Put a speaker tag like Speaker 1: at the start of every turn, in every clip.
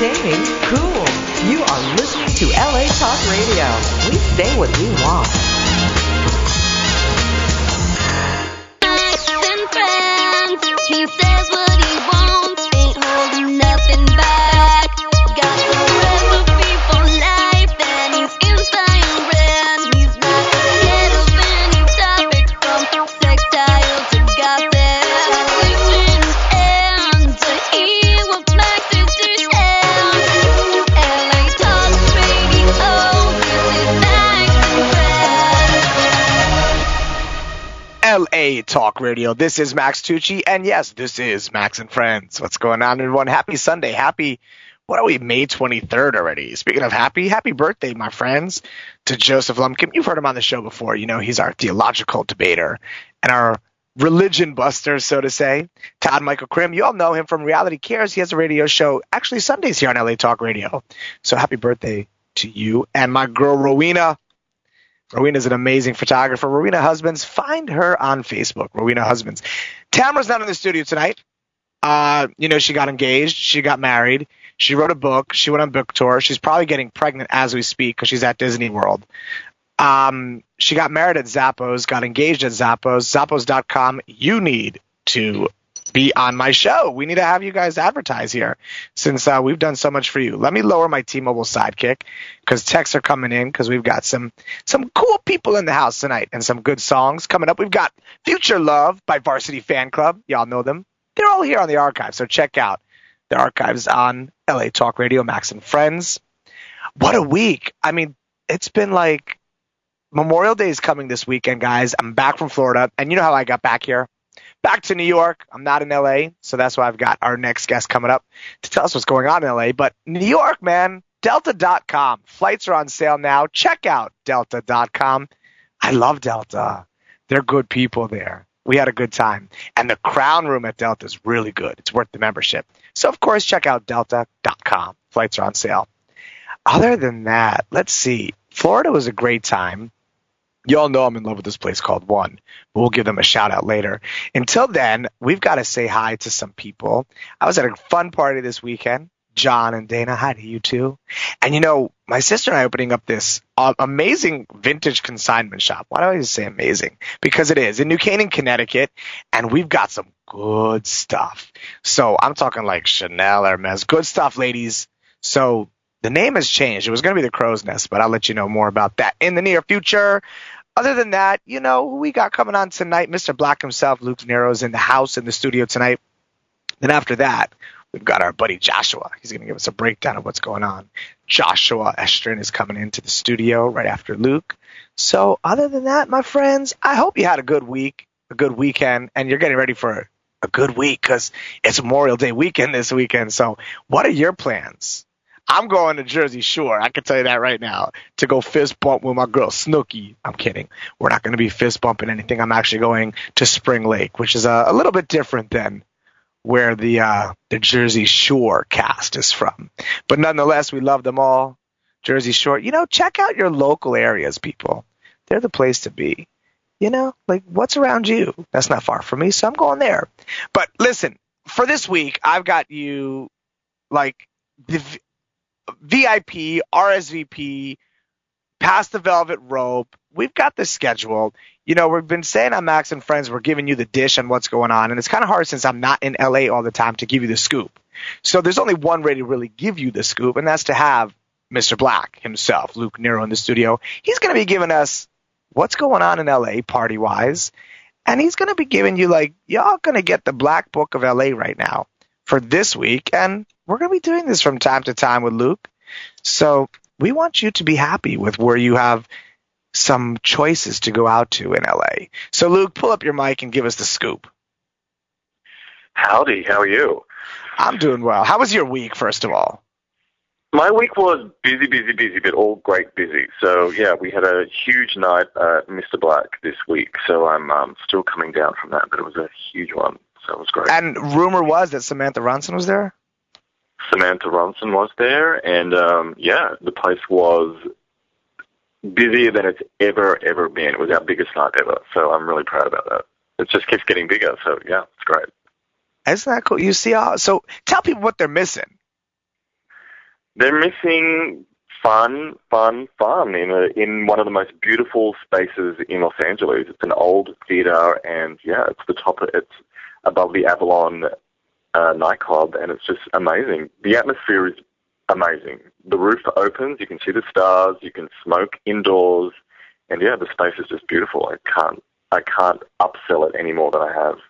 Speaker 1: entertaining, cool. You are listening to LA Talk Radio. We say what we want.
Speaker 2: He says what he wants, ain't holding nothing back. Got the recipe for life, and he's inspiring. He's not scared of any topic, from sextile to gossip. Listen and to hear what Max is to share. LA Talk Radio, this is Max and Friends.
Speaker 3: LA Talk Radio. This is Max Tucci, and yes, this is Max and Friends. What's going on, everyone? Happy Sunday. Happy, what are we, May 23rd already? Speaking of happy birthday, my friends, to Joseph Lumpkin. You've heard him on the show before. You know, he's our theological debater and our religion buster, so to say. Todd Michael Krim, you all know him from Reality Cares. He has a radio show, actually Sundays here on LA Talk Radio. So happy birthday to you. And my girl, Rowena. Rowena's an amazing photographer. Rowena Husbands, find her on Facebook, Rowena Husbands. Tamara's not in the studio tonight. She got engaged. She got married. She wrote a book. She went on book tour. She's probably getting pregnant as we speak because she's at Disney World. She got married at Zappos, got engaged at Zappos, Zappos.com. You need to be on my show. We need to have you guys advertise here since we've done so much for you. Let me lower my T-Mobile sidekick because texts are coming in because we've got some cool people in the house tonight and some good songs coming up. We've got Future Love by Varsity Fan Club. Y'all know them. They're all here on the archive, so check out the archives on LA Talk Radio, Max and Friends. What a week. I mean, it's been like Memorial Day is coming this weekend, guys. I'm back from Florida, and you know how I got back here? Back to New York. I'm not in LA, so that's why I've got our next guest coming up to tell us what's going on in LA. But New York, man, Delta.com. Flights are on sale now. Check out Delta.com. I love Delta. They're good people there. We had a good time. And the Crown Room at Delta is really good. It's worth the membership. So, of course, check out Delta.com. Flights are on sale. Other than that, let's see. Florida was a great time. You all know I'm in love with this place called One. We'll give them a shout out later. Until then, we've got to say hi to some people. I was at a fun party this weekend. John and Dana, hi to you too. And you know, my sister and I are opening up this amazing vintage consignment shop. Why do I say amazing? Because it is in New Canaan, Connecticut, and we've got some good stuff. So I'm talking like Chanel, Hermes, good stuff, ladies. So the name has changed. It was going to be the Crow's Nest, but I'll let you know more about that in the near future. Other than that, you know, who we got coming on tonight? Mr. Black himself, Luke Nero's in the house, in the studio tonight. Then after that, we've got our buddy Joshua. He's going to give us a breakdown of what's going on. Joshua Estrin is coming into the studio right after Luke. So other than that, my friends, I hope you had a good week, a good weekend, and you're getting ready for a good week because it's Memorial Day weekend this weekend. So what are your plans? I'm going to Jersey Shore. I can tell you that right now, to go fist bump with my girl Snooki. I'm kidding. We're not going to be fist bumping anything. I'm actually going to Spring Lake, which is a little bit different than where the Jersey Shore cast is from. But nonetheless, we love them all. Jersey Shore. You know, check out your local areas, people. They're the place to be. You know, like what's around you? That's not far from me, so I'm going there. But listen, for this week, I've got you like the VIP, RSVP, past the velvet rope. We've got the schedule. You know, we've been saying on Max and Friends, we're giving you the dish on what's going on. And it's kind of hard since I'm not in LA all the time to give you the scoop. So there's only one way to really give you the scoop, and that's to have Mr. Black himself, Luke Nero, in the studio. He's going to be giving us what's going on in LA party-wise. And he's going to be giving you, like, y'all going to get the Black Book of LA right now for this week. And we're going to be doing this from time to time with Luke. So we want you to be happy with where you have some choices to go out to in LA. So, Luke, pull up your mic and give us the scoop.
Speaker 4: Howdy, how are you?
Speaker 3: I'm doing well. How was your week, first of all?
Speaker 4: My week was busy, but all great busy. So, yeah, we had a huge night at Mr. Black this week. So I'm still coming down from that, but it was a huge one. So it was great.
Speaker 3: And rumor was that Samantha Ronson was there?
Speaker 4: Samantha Ronson was there, and, yeah, the place was busier than it's ever been. It was our biggest night ever, so I'm really proud about that. It just keeps getting bigger, so, yeah, it's great.
Speaker 3: Isn't that cool? You see, so tell people what they're missing.
Speaker 4: They're missing fun in one of the most beautiful spaces in Los Angeles. It's an old theater, and it's above the Avalon nightclub, and it's just amazing. The atmosphere is amazing. The roof opens, you can see the stars, you can smoke indoors, and the space is just beautiful. I can't upsell it any more than I have.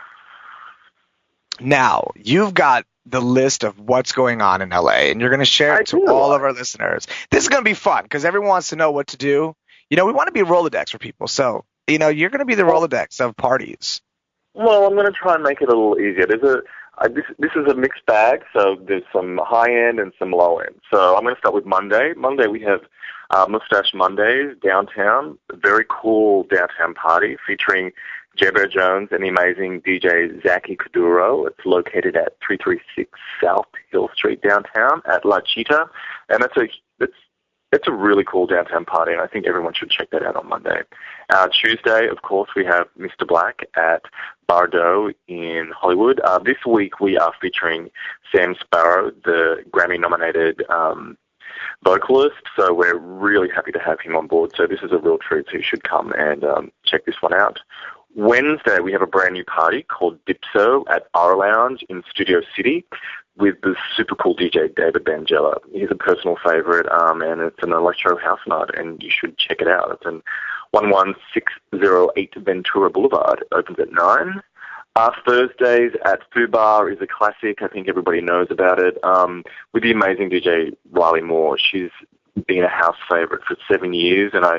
Speaker 3: Now, you've got the list of what's going on in LA, and you're going to share it to all of our listeners. This is going to be fun because everyone wants to know what to do. We want to be a Rolodex for people. So, you're going to be the Rolodex of parties.
Speaker 4: Well, I'm going to try and make it a little easier. This is a mixed bag, so there's some high-end and some low-end. So I'm going to start with Monday. Monday we have Mustache Mondays downtown, a very cool downtown party featuring J-Bear Jones and the amazing DJ Zaki Kuduro. It's located at 336 South Hill Street downtown at La Chita, and it's a really cool downtown party, and I think everyone should check that out on Monday. Tuesday, of course, we have Mr. Black at Bardot in Hollywood. This week we are featuring Sam Sparrow, the Grammy-nominated vocalist, so we're really happy to have him on board. So this is a real treat, so you should come and check this one out. Wednesday, we have a brand new party called Dipso at Our Lounge in Studio City with the super cool DJ David Bangella. He's a personal favorite, and it's an electro house night, and you should check it out. It's in 11608 Ventura Boulevard. It opens at 9. Thursdays at Fubar is a classic. I think everybody knows about it. With the amazing DJ Riley Moore. She's been a house favorite for 7 years, and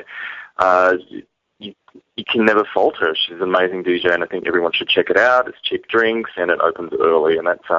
Speaker 4: you can never fault her. She's an amazing DJ, and I think everyone should check it out. It's cheap drinks, and it opens early, and that's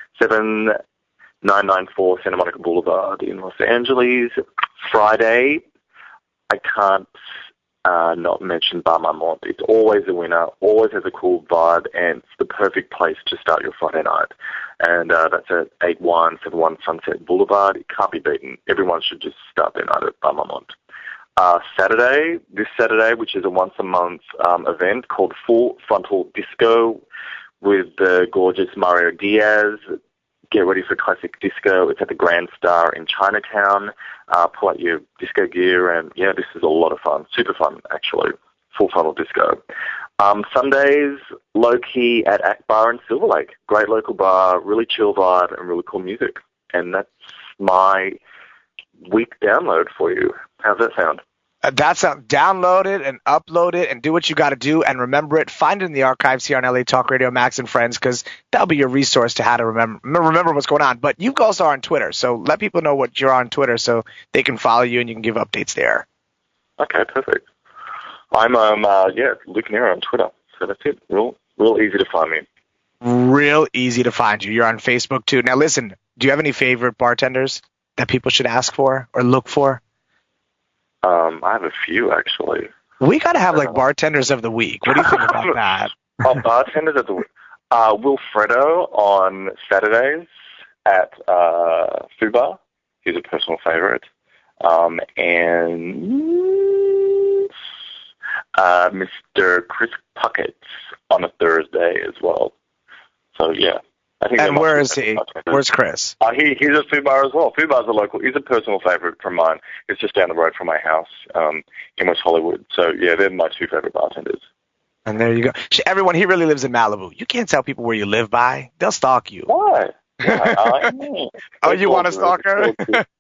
Speaker 4: 7994 Santa Monica Boulevard in Los Angeles. Friday, I can't not mention Bar Marmont. It's always a winner, always has a cool vibe, and it's the perfect place to start your Friday night. And that's at 8171 Sunset Boulevard. It can't be beaten. Everyone should just start their night at Bar Marmont. This Saturday, which is a once-a-month event called Full Frontal Disco with the gorgeous Mario Diaz. Get ready for classic disco. It's at the Grand Star in Chinatown. Pull out your disco gear, and this is a lot of fun. Super fun, actually. Full Frontal Disco. Sundays, low-key at Akbar in Silver Lake. Great local bar, really chill vibe, and really cool music. And that's my week download for you. How's that sound?
Speaker 3: Download it and upload it and do what you got to do, and remember it. Find it in the archives here on LA Talk Radio, Max and Friends, because that'll be your resource to how to remember what's going on. But you also are on Twitter, so let people know what you're on Twitter so they can follow you and you can give updates there.
Speaker 4: Okay, perfect. I'm Luke Nero on Twitter, so that's it. Real easy to find me.
Speaker 3: Real easy to find you. You're on Facebook too. Now listen, do you have any favorite bartenders that people should ask for or look for?
Speaker 4: I have a few, actually.
Speaker 3: We got to have, bartenders of the week. What do you think about that?
Speaker 4: Bartenders of the week. Wilfredo on Saturdays at Fubar. He's a personal favorite. And Mr. Chris Puckett on a Thursday as well. So, yeah.
Speaker 3: And where is he? Where's Chris?
Speaker 4: He's at Fubar as well. Fubar's a local. He's a personal favorite from mine. It's just down the road from my house in West Hollywood. So, they're my two favorite bartenders.
Speaker 3: And there you go. Everyone, he really lives in Malibu. You can't tell people where you live by. They'll stalk you.
Speaker 4: Why?
Speaker 3: Oh, you want a stalker?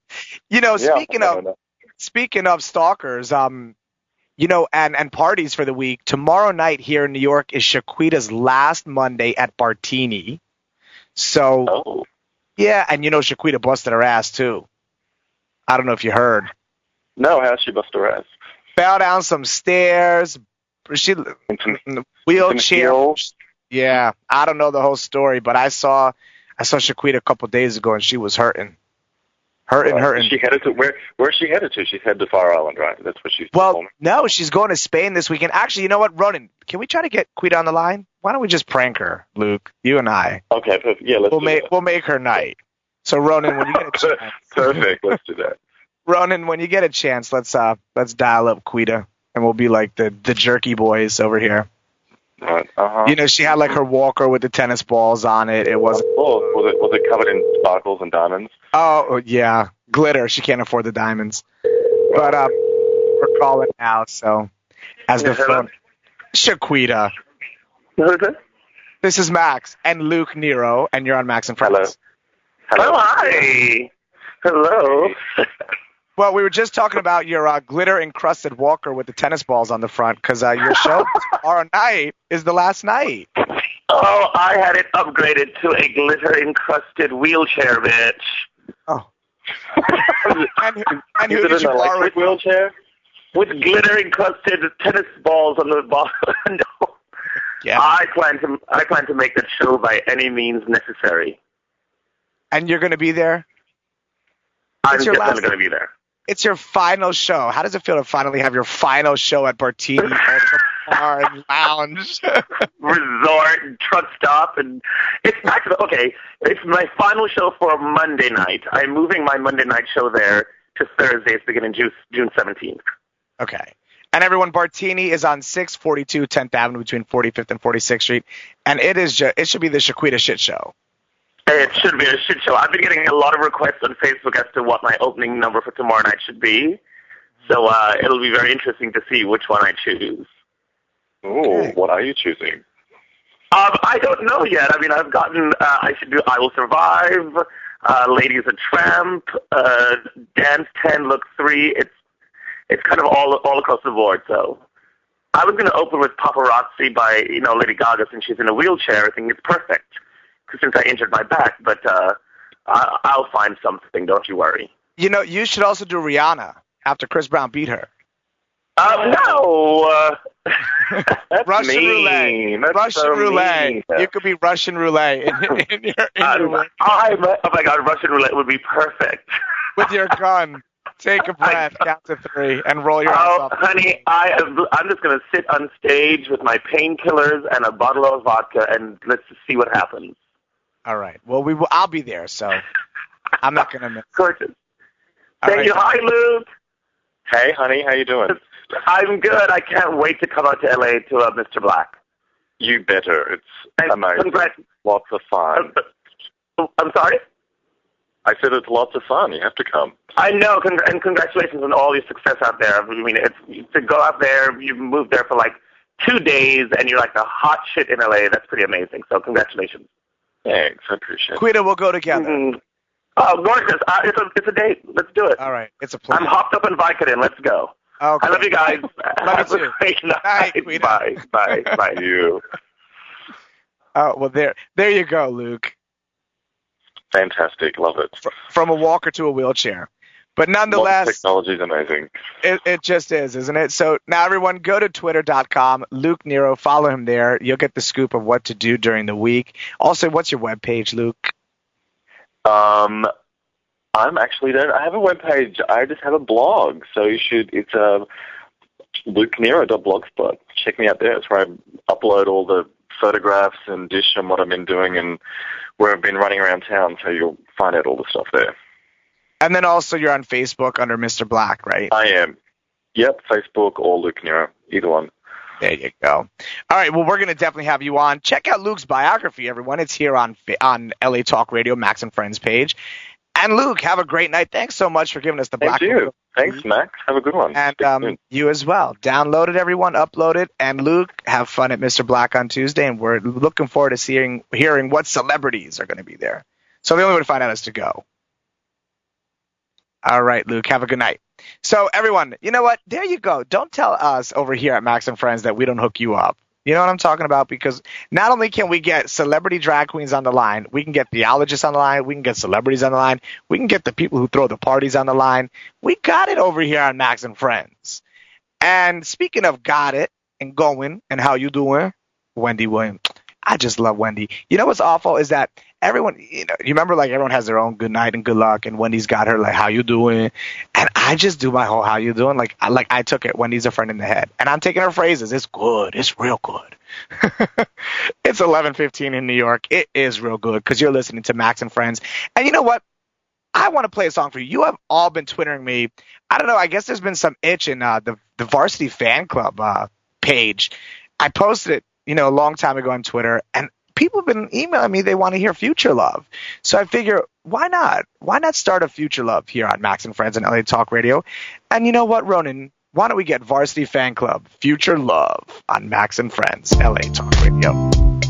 Speaker 3: Speaking of stalkers, and parties for the week, tomorrow night here in New York is Shaquida's last Monday at Bartini. So, and Shaquita busted her ass, too. I don't know if you heard.
Speaker 4: No, how'd she bust her ass?
Speaker 3: Fell down some stairs. She wheelchair. Yeah, I don't know the whole story, but I saw Shaquita a couple days ago, and she was hurting. Hurting.
Speaker 4: She headed to where's she headed to? She's headed to Fire Island, right? That's what she's
Speaker 3: Well, no, she's going to Spain this weekend. Actually, you know what, Ronan? Can we try to get Quita on the line? Why don't we just prank her, Luke? You and I.
Speaker 4: Okay, perfect. Yeah,
Speaker 3: we'll make her night. So Ronan, when you get a chance,
Speaker 4: perfect. Let's do that.
Speaker 3: Ronan, when you get a chance, let's dial up Quita, and we'll be like the jerky boys over here.
Speaker 4: Right. Uh-huh.
Speaker 3: You know, she had like her walker with the tennis balls on it. It was
Speaker 4: Was it covered in sparkles and diamonds?
Speaker 3: oh yeah, glitter. She can't afford the diamonds. But we're calling now, so as the phone Shaquita.
Speaker 4: Who is it?
Speaker 3: This is Max and Luke Nero, and you're on Max and Friends.
Speaker 4: Hello.
Speaker 5: Oh, hi. Hello.
Speaker 3: Well, we were just talking about your glitter-encrusted walker with the tennis balls on the front, because your show tomorrow night is the last night.
Speaker 5: Oh, I had it upgraded to a glitter-encrusted wheelchair, bitch.
Speaker 3: Oh. and who
Speaker 4: Is
Speaker 3: did
Speaker 4: it
Speaker 3: you
Speaker 4: an
Speaker 3: borrow
Speaker 4: electric
Speaker 3: it from?
Speaker 4: wheelchair?
Speaker 5: With glitter-encrusted tennis balls on the bottom. No.
Speaker 3: Yeah.
Speaker 5: I plan to make that show by any means necessary.
Speaker 3: And you're going to be there?
Speaker 5: I'm
Speaker 3: It's your
Speaker 5: definitely
Speaker 3: last-
Speaker 5: going to be there.
Speaker 3: It's your final show. How does it feel to finally have your final show at Bartini Bar and Lounge?
Speaker 5: Resort and truck stop, and it's actually okay. It's my final show for Monday night. I'm moving my Monday night show there to Thursdays beginning June 17th.
Speaker 3: Okay. And everyone, Bartini is on 642 10th Avenue between 45th and 46th Street, and it should be the Shaquita shit show.
Speaker 5: It should be a shit show. I've been getting a lot of requests on Facebook as to what my opening number for tomorrow night should be. So it'll be very interesting to see which one I choose.
Speaker 4: Ooh, what are you choosing?
Speaker 5: I don't know yet. I mean, I've gotten, I should do I Will Survive, Lady is a Tramp, Dance 10, Look 3. It's kind of all across the board. So I was going to open with Paparazzi by, Lady Gaga, since she's in a wheelchair. I think it's perfect since I injured my back. But I'll find something. Don't you worry.
Speaker 3: You know, you should also do Rihanna after Chris Brown beat her.
Speaker 5: No.
Speaker 4: That's
Speaker 3: Russian
Speaker 4: mean.
Speaker 3: roulette.
Speaker 4: That's
Speaker 3: Russian
Speaker 4: so
Speaker 3: roulette.
Speaker 4: mean.
Speaker 3: You could be Russian roulette in your
Speaker 5: Oh my God, Russian roulette would be perfect.
Speaker 3: with your gun. Take a breath, count to 3, and roll your ass
Speaker 5: Oh,
Speaker 3: off.
Speaker 5: honey, I'm just going to sit on stage with my painkillers and a bottle of vodka, and let's just see what happens.
Speaker 3: All right. Well, I'll be there, so I'm not going to miss.
Speaker 5: Gorgeous.
Speaker 3: All
Speaker 5: Thank
Speaker 3: right.
Speaker 5: you. Hi, Luke.
Speaker 4: Hey, honey, how you doing?
Speaker 5: I'm good. I can't wait to come out to L.A. to Mr. Black.
Speaker 4: You better. It's
Speaker 5: And
Speaker 4: amazing. Lots of fun.
Speaker 5: I'm sorry?
Speaker 4: I said it's lots of fun. You have to come.
Speaker 5: I know, and congratulations on all your success out there. I mean, it's to go out there, you moved there for like 2 days, and you're like the hot shit in L.A. That's pretty amazing. So congratulations.
Speaker 4: Thanks. I appreciate it.
Speaker 3: Quita, we'll go together.
Speaker 5: Mhm. Oh, gorgeous. It's a date. Let's do it.
Speaker 3: All right. It's a pleasure.
Speaker 5: I'm hopped up on Vicodin. Let's go.
Speaker 3: Okay.
Speaker 5: I love you guys.
Speaker 3: Love you too.
Speaker 5: Great night.
Speaker 3: Night, Quita.
Speaker 5: Bye. Bye. Bye.
Speaker 4: You.
Speaker 3: Oh, well, there you go, Luke.
Speaker 4: Fantastic. Love it.
Speaker 3: From a walker to a wheelchair. But nonetheless,
Speaker 4: Technology is amazing.
Speaker 3: it just is, isn't it? So now everyone go to twitter.com, Luke Nero, follow him there. You'll get the scoop of what to do during the week. Also, what's your webpage, Luke?
Speaker 4: I'm actually there. I have a webpage. I just have a blog. So you should, it's lukenero.blogspot. Check me out there. It's where I upload all the photographs and dish and what I've been doing and where I've been running around town. So you'll find out all the stuff there.
Speaker 3: And then also you're on Facebook under Mr. Black, right?
Speaker 4: I am. Yep, Facebook or Luke Nero, either one.
Speaker 3: There you go. All right, well, we're going to definitely have you on. Check out Luke's biography, everyone. It's here on LA Talk Radio, Max and Friends page. And Luke, have a great night. Thanks so much for giving us the
Speaker 4: Thank
Speaker 3: Black
Speaker 4: you.
Speaker 3: Book.
Speaker 4: Thanks, Max. Have a good one.
Speaker 3: And you as well. Download it, everyone. Upload it. And Luke, have fun at Mr. Black on Tuesday. And we're looking forward to hearing what celebrities are going to be there. So the only way to find out is to go. All right, Luke, have a good night. So everyone, you know what? There you go. Don't tell us over here at Max and Friends that we don't hook you up. You know what I'm talking about? Because not only can we get celebrity drag queens on the line, we can get theologists on the line, we can get celebrities on the line, we can get the people who throw the parties on the line. We got it over here on Max and Friends. And speaking of got it and going and how you doing, Wendy Williams. I just love Wendy. You know what's awful is that everyone, you remember like everyone has their own good night and good luck, and Wendy's got her like how you doing, and I just do my whole how you doing. Like I took it. Wendy's a friend in the head, and I'm taking her phrases. It's good. It's real good. It's 11:15 in New York. It is real good because you're listening to Max and Friends. And you know what? I want to play a song for you. You have all been twittering me. I don't know. I guess there's been some itch in the Varsity Fan Club page. I posted it a long time ago on Twitter, and people have been emailing me. They want to hear Future Love. So I figure, why not? Why not start a Future Love here on Max and Friends and LA Talk Radio? And you know what, Ronan? Why don't we get Varsity Fan Club, Future Love on Max and Friends, LA Talk Radio.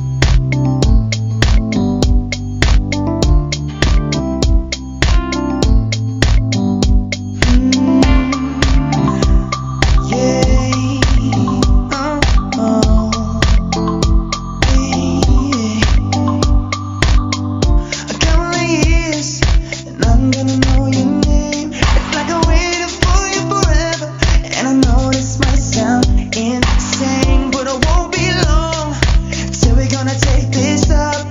Speaker 6: Insane, but I won't be long till we're gonna take this up.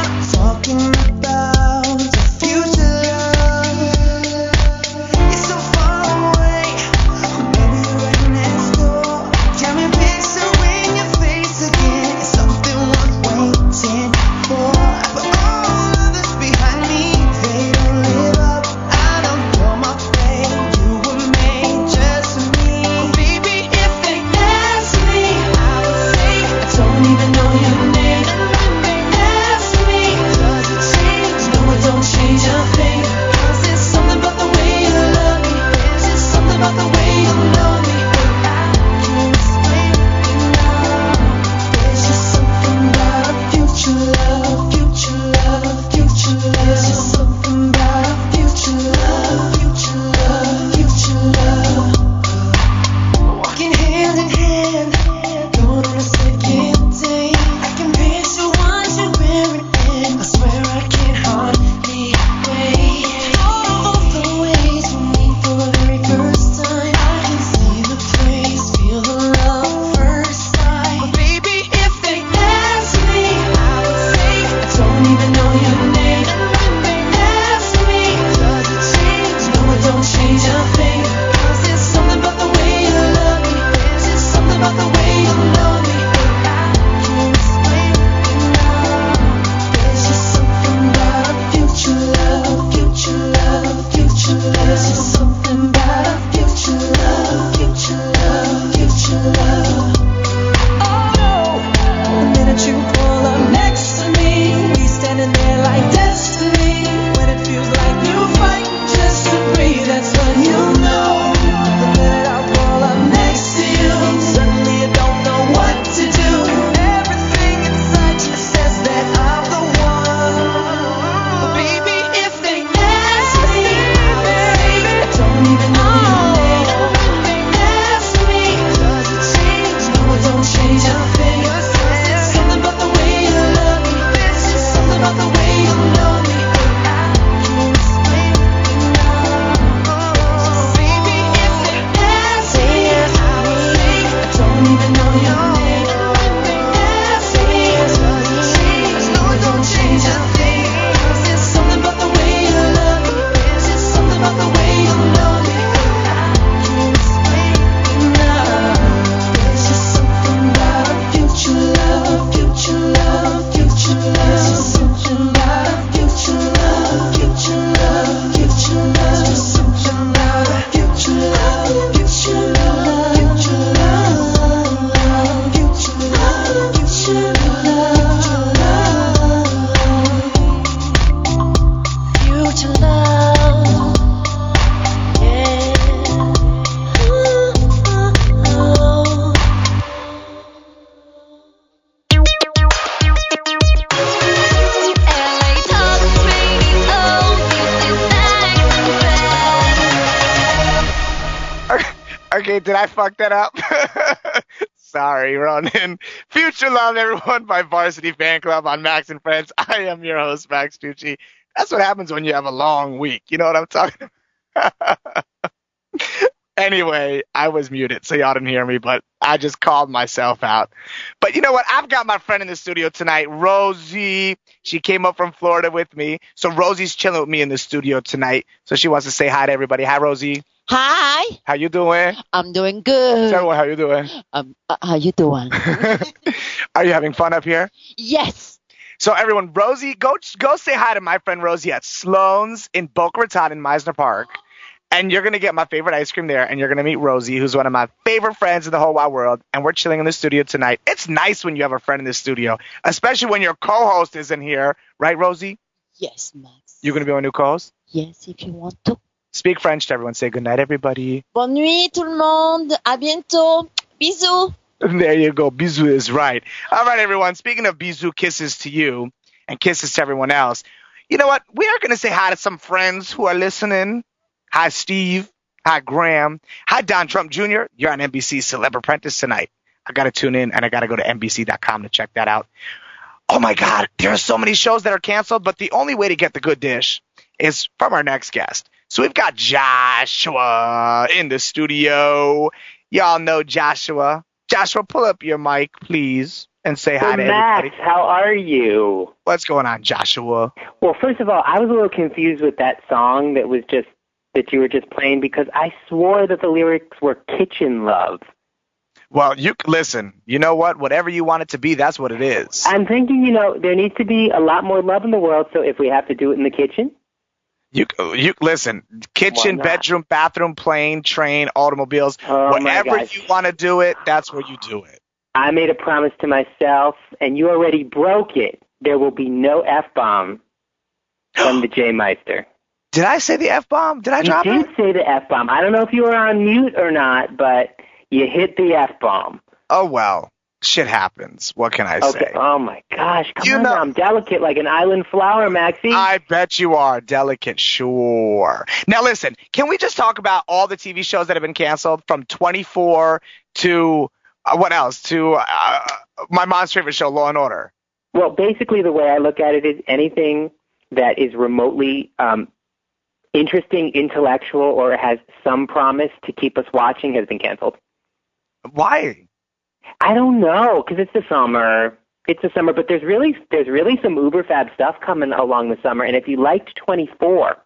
Speaker 3: Okay, did I fuck that up? Sorry, Ronan. Future Love, everyone, by Varsity Fan Club on Max and Friends. I am your host, Max Tucci. That's what happens when you have a long week. You know what I'm talking about? Anyway, I was muted, so y'all didn't hear me, but I just called myself out. But you know what? I've got my friend in the studio tonight, Rosie. She came up from Florida with me. So Rosie's chilling with me in the studio tonight. So she wants to say hi to everybody. Hi, Rosie.
Speaker 7: Hi.
Speaker 3: How you doing?
Speaker 7: I'm doing good.
Speaker 3: Tell everyone how you doing.
Speaker 7: How you doing?
Speaker 3: Are you having fun up here?
Speaker 7: Yes.
Speaker 3: So everyone, Rosie, go say hi to my friend Rosie at Sloan's in Boca Raton in Meisner Park. And you're going to get my favorite ice cream there, and you're going to meet Rosie, who's one of my favorite friends in the whole wide world, and we're chilling in the studio tonight. It's nice when you have a friend in the studio, especially when your co-host isn't here. Right, Rosie?
Speaker 7: Yes, Max.
Speaker 3: You're going to be my new co-host?
Speaker 7: Yes, if you want to.
Speaker 3: Speak French to everyone. Say good night, everybody.
Speaker 7: Bonne nuit, tout le monde. À bientôt. Bisous.
Speaker 3: There you go. Bisous is right. All right, everyone. Speaking of bisous, kisses to you and kisses to everyone else. You know what? We are going to say hi to some friends who are listening. Hi, Steve. Hi, Graham. Hi, Don Trump Jr. You're on NBC's Celeb Apprentice tonight. I got to tune in, and I got to go to NBC.com to check that out. Oh, my God. There are so many shows that are canceled, but the only way to get the good dish is from our next guest. So we've got Joshua in the studio. Y'all know Joshua. Joshua, pull up your mic, please, and say hi to
Speaker 8: Max,
Speaker 3: everybody.
Speaker 8: how are you?
Speaker 3: What's going on, Joshua?
Speaker 8: Well, first of all, I was a little confused with that song that you were just playing because I swore that the lyrics were kitchen love.
Speaker 3: Well, you listen. You know what? Whatever you want it to be, that's what it is.
Speaker 8: I'm thinking, there needs to be a lot more love in the world, so if we have to do it in the kitchen.
Speaker 3: You listen. Kitchen, bedroom, bathroom, plane, train, automobiles. Whatever you want to do it, that's where you do it.
Speaker 8: I made a promise to myself, and you already broke it. There will be no F-bomb from the J Meister.
Speaker 3: Did I say the F-bomb? Did I drop it?
Speaker 8: You did say the F-bomb. I don't know if you were on mute or not, but you hit the F-bomb.
Speaker 3: Oh, well. Shit happens. What can I say?
Speaker 8: Oh, my gosh. Come on. I'm delicate like an island flower, Maxie.
Speaker 3: I bet you are delicate, sure. Now, listen, can we just talk about all the TV shows that have been canceled from 24 to, what else? To my mom's favorite show, Law & Order.
Speaker 8: Well, basically the way I look at it is anything that is remotely interesting, intellectual, or has some promise to keep us watching has been canceled.
Speaker 3: Why?
Speaker 8: I don't know, because it's the summer. It's the summer, but there's really some uber fab stuff coming along the summer. And if you liked 24,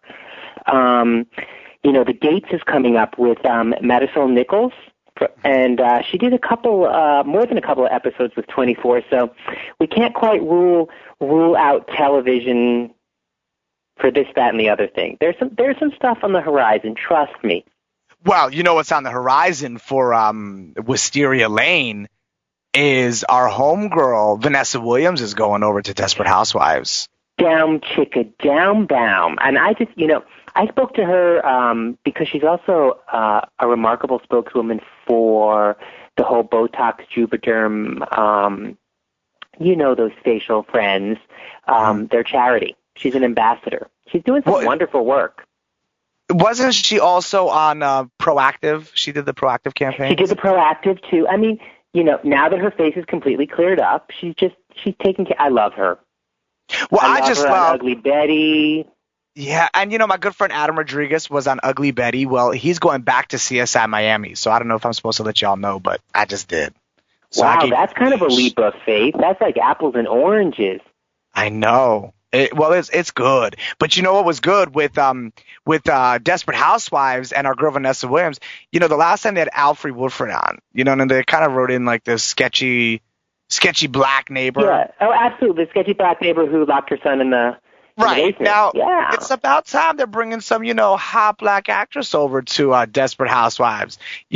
Speaker 8: the Gates is coming up with Marisol Nichols, and she did more than a couple of episodes with 24. So we can't quite rule out television for this, that, and the other thing. There's some stuff on the horizon. Trust me.
Speaker 3: Well, you know what's on the horizon for Wisteria Lane is our homegirl, Vanessa Williams, is going over to Desperate Housewives.
Speaker 8: Down, chicka, down, bound. And I just, I spoke to her because she's also a remarkable spokeswoman for the whole Botox, Juvederm, those facial friends, their charity. She's an ambassador. She's doing some wonderful work.
Speaker 3: Wasn't she also on Proactive? She did the Proactive campaign?
Speaker 8: She did the Proactive, too. I mean, now that her face is completely cleared up, she's taking care. I love her.
Speaker 3: Well, I
Speaker 8: love
Speaker 3: just
Speaker 8: her
Speaker 3: love
Speaker 8: on Ugly Betty.
Speaker 3: Yeah, and my good friend Adam Rodriguez was on Ugly Betty. Well, he's going back to CSI Miami, so I don't know if I'm supposed to let y'all know, but I just did. So
Speaker 8: wow, that's kind of a leap of faith. That's like apples and oranges.
Speaker 3: I know. It's good, but you know what was good with Desperate Housewives and our girl Vanessa Williams? The last time they had Alfre Woodford on, and they kind of wrote in like this sketchy black neighbor.
Speaker 8: Yeah. Oh, absolutely, the sketchy black neighbor who locked her son in the basement.
Speaker 3: Now,
Speaker 8: yeah.
Speaker 3: It's about time they're bringing some hot black actress over to Desperate Housewives.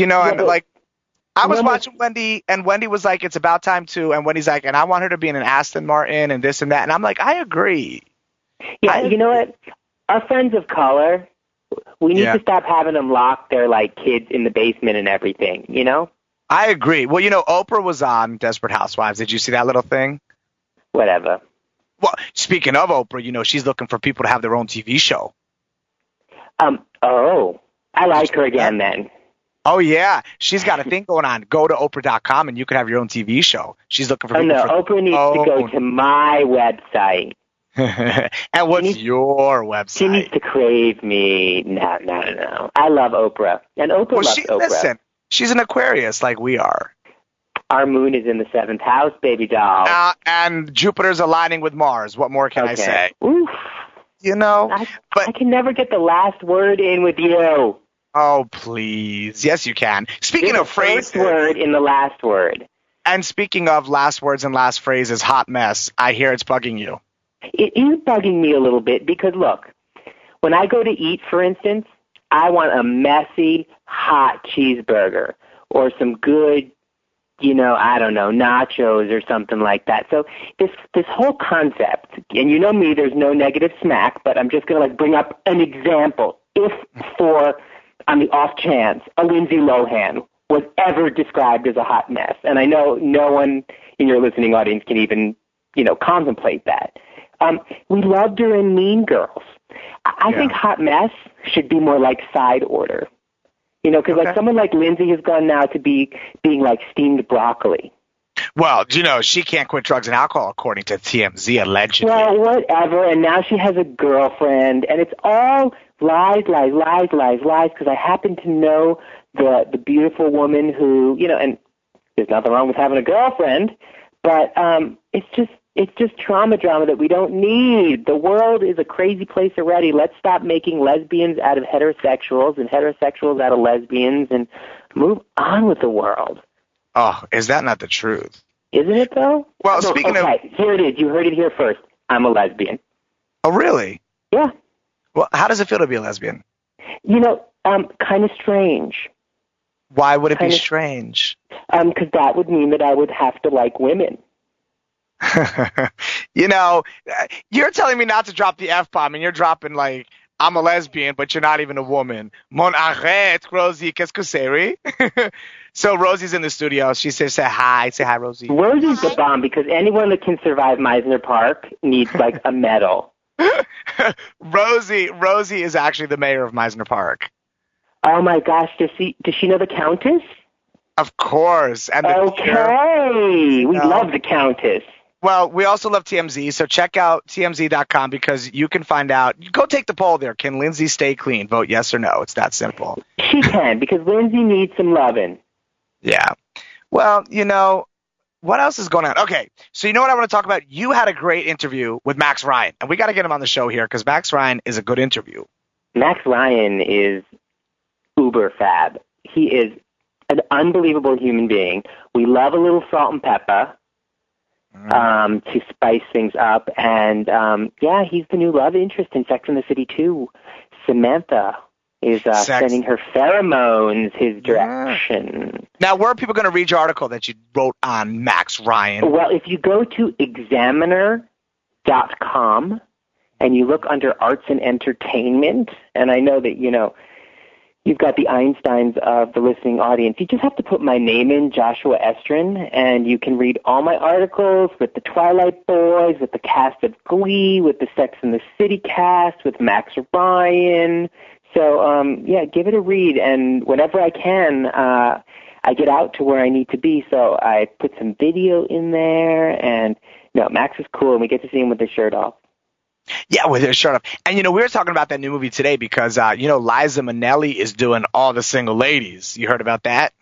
Speaker 3: I was watching Wendy, and Wendy was like, it's about time to, and Wendy's like, and I want her to be in an Aston Martin and this and that. And I'm like, I agree.
Speaker 8: Yeah, you know what? Our friends of color, we need to stop having them lock their, kids in the basement and everything,
Speaker 3: I agree. Well, Oprah was on Desperate Housewives. Did you see that little thing?
Speaker 8: Whatever.
Speaker 3: Well, speaking of Oprah, she's looking for people to have their own TV show.
Speaker 8: I like her again then.
Speaker 3: Oh, yeah. She's got a thing going on. Go to Oprah.com and you can have your own TV show. She's looking for people.
Speaker 8: Oprah needs to go to my website.
Speaker 3: And what's your website?
Speaker 8: She needs to crave me. No. I love Oprah. And Oprah loves Oprah.
Speaker 3: Listen, she's an Aquarius like we are.
Speaker 8: Our moon is in the 7th house, baby doll.
Speaker 3: And Jupiter's aligning with Mars. What more can I say?
Speaker 8: Oof.
Speaker 3: But
Speaker 8: I can never get the last word in with you.
Speaker 3: Oh, please. Yes, you can. Speaking of phrases.
Speaker 8: First word in the last word.
Speaker 3: And speaking of last words and last phrases, hot mess, I hear it's bugging you.
Speaker 8: It is bugging me a little bit because, look, when I go to eat, for instance, I want a messy, hot cheeseburger or some good, I don't know, nachos or something like that. So this whole concept, and you know me, there's no negative smack, but I'm just going to bring up an example. If on the off chance, a Lindsay Lohan was ever described as a hot mess, and I know no one in your listening audience can even, contemplate that. We loved her in Mean Girls. I think hot mess should be more like side order. Because someone like Lindsay has gone now to being like steamed broccoli.
Speaker 3: Well, she can't quit drugs and alcohol, according to TMZ, allegedly.
Speaker 8: Well, whatever. And now she has a girlfriend, and it's all lies, because I happen to know the beautiful woman who, and there's nothing wrong with having a girlfriend, but it's just trauma drama that we don't need. The world is a crazy place already. Let's stop making lesbians out of heterosexuals and heterosexuals out of lesbians and move on with the world.
Speaker 3: Oh, is that not the truth?
Speaker 8: Isn't it, though?
Speaker 3: Well, speaking of...
Speaker 8: Here it is. You heard it here first. I'm a lesbian.
Speaker 3: Oh, really?
Speaker 8: Yeah.
Speaker 3: Well, how does it feel to be a lesbian?
Speaker 8: Kind of strange.
Speaker 3: Why would it be strange?
Speaker 8: Because that would mean that I would have to like women.
Speaker 3: You're telling me not to drop the F-bomb, and you're dropping, I'm a lesbian, but you're not even a woman. Mon arrête, Rosie, qu'est-ce que c'est, oui? So Rosie's in the studio. She says, say hi. Say hi, Rosie.
Speaker 8: Rosie's the bomb, because anyone that can survive Meisner Park needs, a medal.
Speaker 3: Rosie is actually the mayor of Meisner Park.
Speaker 8: Oh, my gosh. Does she know the Countess?
Speaker 3: Of course. And
Speaker 8: okay. We love the Countess.
Speaker 3: Well, we also love TMZ, so check out TMZ.com because you can find out. Go take the poll there. Can Lindsay stay clean? Vote yes or no. It's that simple.
Speaker 8: She can, because Lindsay needs some loving.
Speaker 3: Yeah. Well, what else is going on? Okay, so you know what I want to talk about? You had a great interview with Max Ryan, and we got to get him on the show here because Max Ryan is a good interview.
Speaker 8: Max Ryan is uber fab. He is an unbelievable human being. We love a little salt and pepper. To spice things up. And, he's the new love interest in Sex and the City 2. Samantha is sending her pheromones his direction.
Speaker 3: Now, where are people going to read your article that you wrote on Max Ryan?
Speaker 8: Well, if you go to Examiner.com and you look under Arts and Entertainment, and I know that, you've got the Einsteins of the listening audience. You just have to put my name in, Joshua Estrin, and you can read all my articles with the Twilight Boys, with the cast of Glee, with the Sex and the City cast, with Max Ryan. So, give it a read. And whenever I can, I get out to where I need to be. So I put some video in there. And, Max is cool, and we get to see him with his shirt off.
Speaker 3: Yeah, with his shirt off. And, we were talking about that new movie today because, Liza Minnelli is doing all the single ladies. You heard about that?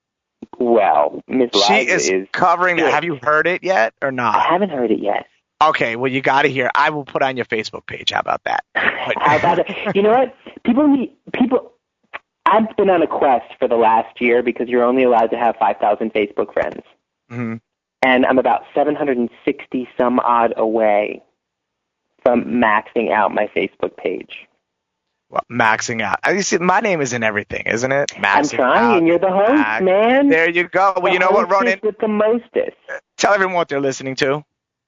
Speaker 8: Well, Miss Liza
Speaker 3: is covering that. Have you heard it yet or not?
Speaker 8: I haven't heard it yet.
Speaker 3: Okay, well, you got to hear. I will put on your Facebook page. How about that?
Speaker 8: How about it? You know what? People. I've been on a quest for the last year because you're only allowed to have 5,000 Facebook friends.
Speaker 3: Mm-hmm.
Speaker 8: And I'm about 760 some odd away from maxing out my Facebook page.
Speaker 3: Well, maxing out. You see, my name is in everything, isn't it? Maxing
Speaker 8: I'm trying.
Speaker 3: Out,
Speaker 8: you're the host, man.
Speaker 3: There you go. Well, you know what, Ronan?
Speaker 8: With the mostest.
Speaker 3: Tell everyone what they're listening to.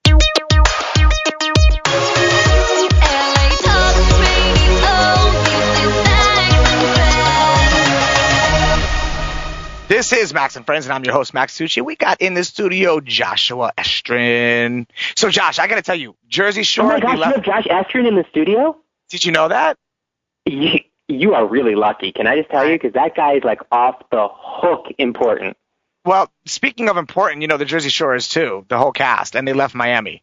Speaker 3: This is Max and Friends, and I'm your host, Max Tucci. We got in the studio Joshua Estrin. So, Josh, I got to tell you, Jersey Shore.
Speaker 8: Oh, my gosh, you have Josh Estrin in the studio?
Speaker 3: Did you know that?
Speaker 8: You are really lucky. Can I just tell you? Because that guy is, off the hook important.
Speaker 3: Well, speaking of important, the Jersey Shore is, too, the whole cast, and they left Miami.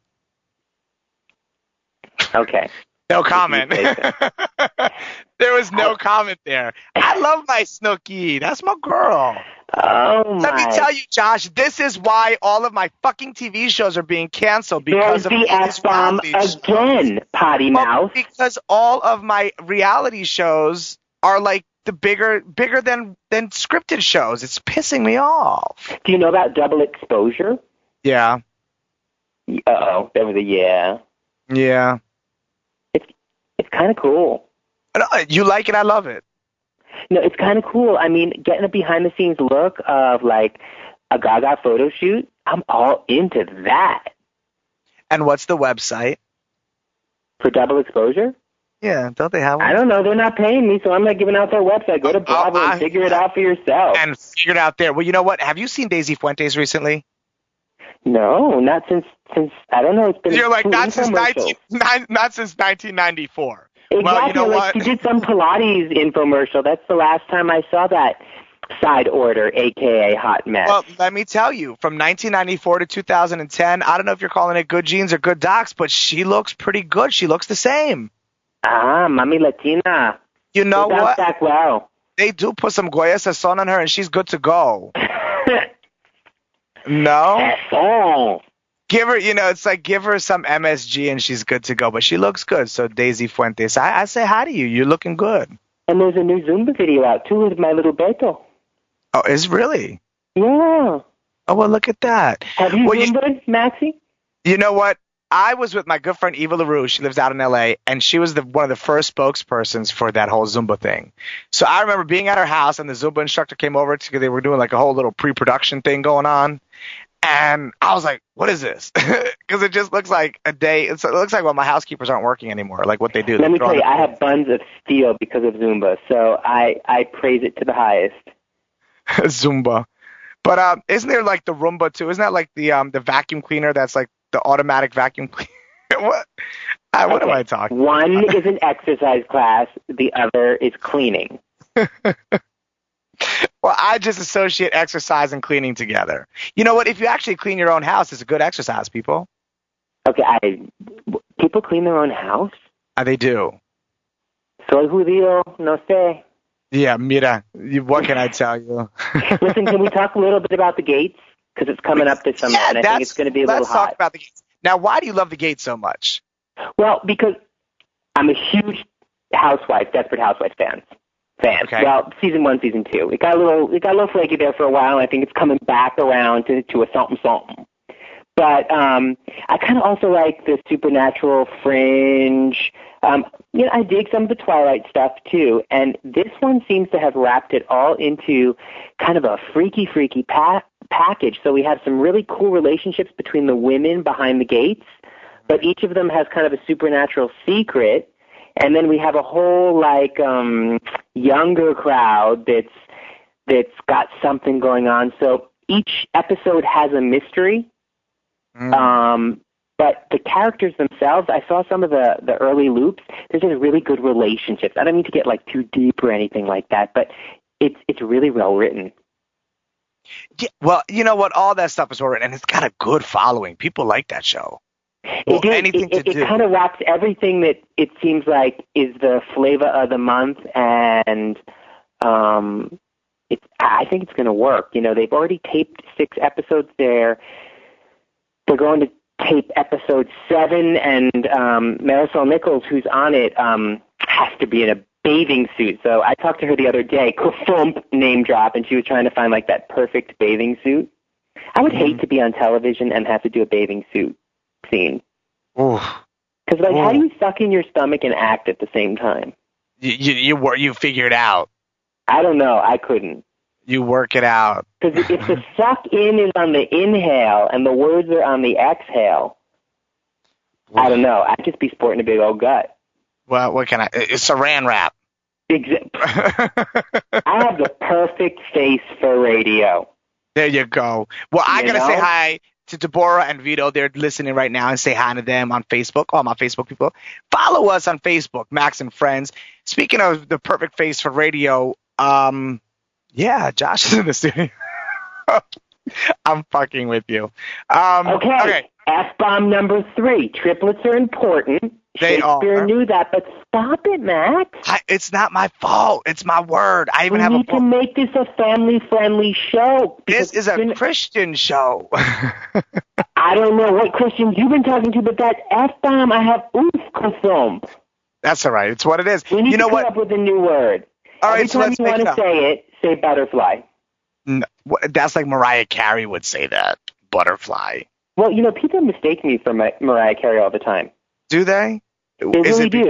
Speaker 8: Okay.
Speaker 3: No comment. There was no comment there. I love my Snooki. That's my girl.
Speaker 8: Oh,
Speaker 3: Let me tell you, Josh, this is why all of my fucking TV shows are being canceled because
Speaker 8: of the F-bomb again, potty mouth.
Speaker 3: Because all of my reality shows are the bigger than scripted shows. It's pissing me off.
Speaker 8: Do you know about Double Exposure?
Speaker 3: Yeah.
Speaker 8: Uh-oh, there was a yeah.
Speaker 3: Yeah.
Speaker 8: It's kind of cool.
Speaker 3: You like it, I love it.
Speaker 8: No, it's kind of cool. I mean, getting a behind-the-scenes look of, like, a Gaga photo shoot, I'm all into that.
Speaker 3: And what's the website?
Speaker 8: For Double Exposure?
Speaker 3: Yeah, don't they have one?
Speaker 8: I don't know. They're not paying me, so I'm not giving out their website. Go to Bravo and figure it out for yourself.
Speaker 3: And figure it out there. Well, you know what? Have you seen Daisy Fuentes recently?
Speaker 8: No, not since I don't know. It's been
Speaker 3: You're like,
Speaker 8: two
Speaker 3: not since
Speaker 8: infomercials.
Speaker 3: not since 1994.
Speaker 8: Exactly.
Speaker 3: Well, you know
Speaker 8: like
Speaker 3: what?
Speaker 8: she did some Pilates infomercial. That's the last time I saw that side order, a.k.a. hot mess.
Speaker 3: Well, let me tell you, from 1994 to 2010, I don't know if you're calling it good genes or good docs, but she looks pretty good. She looks the same.
Speaker 8: Mami Latina.
Speaker 3: You know
Speaker 8: They bounce
Speaker 3: what?
Speaker 8: back well.
Speaker 3: They do put some Goya Sazon on her, and she's good to go. No?
Speaker 8: Oh.
Speaker 3: Give her, it's like give her some MSG and she's good to go. But she looks good. So Daisy Fuentes, I say hi to you. You're looking good.
Speaker 8: And there's a new Zumba video out, too, with my little Beto.
Speaker 3: Oh, is really?
Speaker 8: Yeah.
Speaker 3: Oh, well, look at that.
Speaker 8: Have you Zumba, Maxie?
Speaker 3: You know what? I was with my good friend Eva LaRue. She lives out in L.A., and she was one of the first spokespersons for that whole Zumba thing. So I remember being at her house, and the Zumba instructor came over because they were doing like a whole little pre-production thing going on. And I was like, what is this? Because it just looks like a day. It looks like, well, my housekeepers aren't working anymore, like what they do.
Speaker 8: Let me tell you, I have buns of steel because of Zumba, so I praise it to the highest.
Speaker 3: Zumba. But isn't there like the Roomba, too? Isn't that like the vacuum cleaner that's like the automatic vacuum cleaner? What am I talking about?
Speaker 8: One is an exercise class. The other is cleaning.
Speaker 3: Well, I just associate exercise and cleaning together. You know what? If you actually clean your own house, it's a good exercise, people.
Speaker 8: Okay, people clean their own house?
Speaker 3: They do.
Speaker 8: Soy judío, no sé.
Speaker 3: Yeah, mira. What can I tell you?
Speaker 8: Listen, can we talk a little bit about the gates? Because it's coming up this summer, and I think it's going to be a little hot.
Speaker 3: Let's talk about the gates. Now, why do you love the gates so much?
Speaker 8: Well, because I'm a huge Desperate Housewives fan.
Speaker 3: Okay.
Speaker 8: Well, season 1, season 2. It got a little flaky there for a while, and I think it's coming back around to a something. But I kind of also like the supernatural fringe. I dig some of the Twilight stuff too, and this one seems to have wrapped it all into kind of a freaky package. So we have some really cool relationships between the women behind the gates, but each of them has kind of a supernatural secret. And then we have a whole younger crowd that's got something going on. So each episode has a mystery. But the characters themselves, I saw some of the early loops. There's just really good relationships. I don't mean to get too deep or anything like that, but it's really well written.
Speaker 3: Yeah, well, you know what? All that stuff is well written, and it's got a good following. People like that show. Well,
Speaker 8: it kind of wraps everything that it seems like is the flavor of the month, and I think it's going to work. They've already taped 6 episodes there. They're going to tape episode 7, and Marisol Nichols, who's on it, has to be in a bathing suit. So I talked to her the other day, Kufump name drop, and she was trying to find that perfect bathing suit. I would hate to be on television and have to do a bathing suit scene. Because how do you suck in your stomach and act at the same time?
Speaker 3: You figure it out.
Speaker 8: I don't know. I couldn't.
Speaker 3: You work it out.
Speaker 8: Because if the suck in is on the inhale and the words are on the exhale, I don't know. I'd just be sporting a big old gut.
Speaker 3: Well, what can it's Saran wrap.
Speaker 8: I have the perfect face for radio.
Speaker 3: There you go. Well, I got to say hi to Deborah and Vito. They're listening right now, and say hi to them on Facebook. All my Facebook people. Follow us on Facebook, Max and Friends. Speaking of the perfect face for radio, yeah, Josh is in the studio. I'm fucking with you. Okay.
Speaker 8: F-bomb number 3. Triplets are important.
Speaker 3: They
Speaker 8: Shakespeare
Speaker 3: are.
Speaker 8: knew that, but stop it, Max.
Speaker 3: It's not my fault. It's my word. I even
Speaker 8: we
Speaker 3: have
Speaker 8: need to make this a family-friendly show.
Speaker 3: This is a Christian show.
Speaker 8: I don't know what Christians you've been talking to, but that F-bomb, I have oof consumed.
Speaker 3: That's all right. It's what it is.
Speaker 8: We need to come up with a new word.
Speaker 3: All right,
Speaker 8: Every
Speaker 3: so
Speaker 8: time
Speaker 3: let's
Speaker 8: you want to say it, say butterfly.
Speaker 3: No, that's like Mariah Carey would say that. Butterfly.
Speaker 8: Well, people mistake me for Mariah Carey all the time.
Speaker 3: Do they?
Speaker 8: They really do.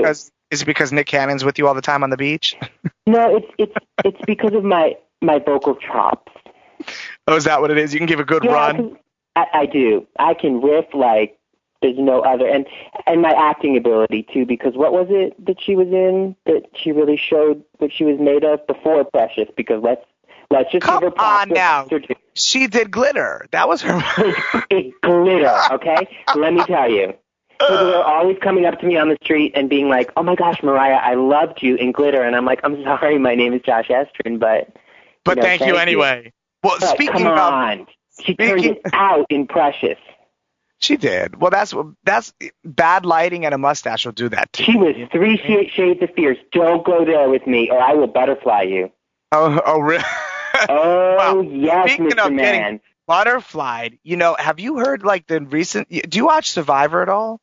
Speaker 3: Is it because Nick Cannon's with you all the time on the beach?
Speaker 8: No, it's because of my vocal chops.
Speaker 3: Oh, is that what it is? You can give a good run?
Speaker 8: 'Cause I do. I can riff like there's no other. And my acting ability, too, because what was it that she was in that she really showed what she was made of before Precious? Because let's just
Speaker 3: Come
Speaker 8: give her
Speaker 3: on now.
Speaker 8: props.
Speaker 3: She did Glitter. That was her.
Speaker 8: It's Glitter, okay? Let me tell you. People are always coming up to me on the street and being like, "Oh my gosh, Mariah, I loved you in Glitter," and I'm like, "I'm sorry, my name is Josh Estrin, but
Speaker 3: thank you anyway." Well,
Speaker 8: but
Speaker 3: speaking
Speaker 8: come on, she turned it out in Precious.
Speaker 3: She did. Well, that's bad lighting and a mustache will do that too.
Speaker 8: She was 3 shades of fierce. Don't go there with me, or I will butterfly you.
Speaker 3: Oh, really?
Speaker 8: Oh,
Speaker 3: well,
Speaker 8: yes,
Speaker 3: speaking
Speaker 8: Mr.
Speaker 3: of
Speaker 8: Man.
Speaker 3: getting butterflied, have you heard like the recent? Do you watch Survivor at all?